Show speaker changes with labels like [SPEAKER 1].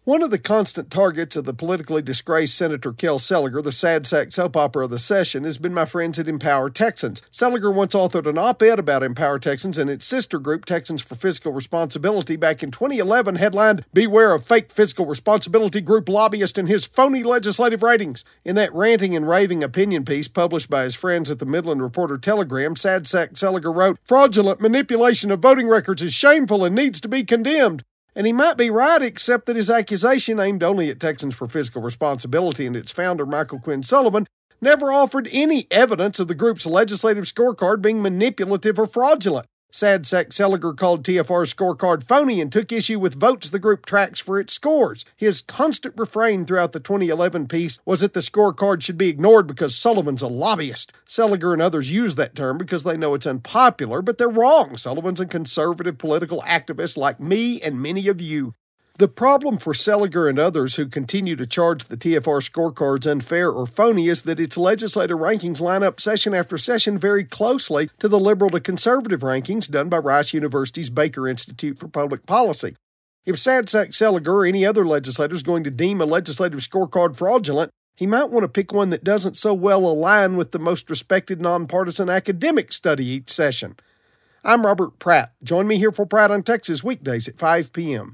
[SPEAKER 1] One of the constant targets of the politically disgraced Senator Kel Seliger, the sad sack soap opera of the session, has been my friends at Empower Texans. Seliger once authored an op-ed about Empower Texans and its sister group, Texans for Fiscal Responsibility, back in 2011, headlined, "Beware of Fake Fiscal Responsibility Group Lobbyist and His Phony Legislative Ratings." In that ranting and raving opinion piece published by his friends at the Midland Reporter-Telegram, sad sack Seliger wrote, "Fraudulent manipulation of voting records is shameful and needs to be condemned." And he might be right, except that his accusation, aimed only at Texans for Fiscal Responsibility and its founder, Michael Quinn Sullivan, never offered any evidence of the group's legislative scorecard being manipulative or fraudulent. Sad sack Seliger called TFR's scorecard phony and took issue with votes the group tracks for its scores. His constant refrain throughout the 2011 piece was that the scorecard should be ignored because Sullivan's a lobbyist. Seliger and others use that term because they know it's unpopular, but they're wrong. Sullivan's a conservative political activist like me and many of you. The problem for Seliger and others who continue to charge the TFR scorecards unfair or phony is that its legislative rankings line up session after session very closely to the liberal to conservative rankings done by Rice University's Baker Institute for Public Policy. If sad sack Seliger or any other legislator is going to deem a legislative scorecard fraudulent, he might want to pick one that doesn't so well align with the most respected nonpartisan academic study each session. I'm Robert Pratt. Join me here for Pratt on Texas weekdays at 5 p.m.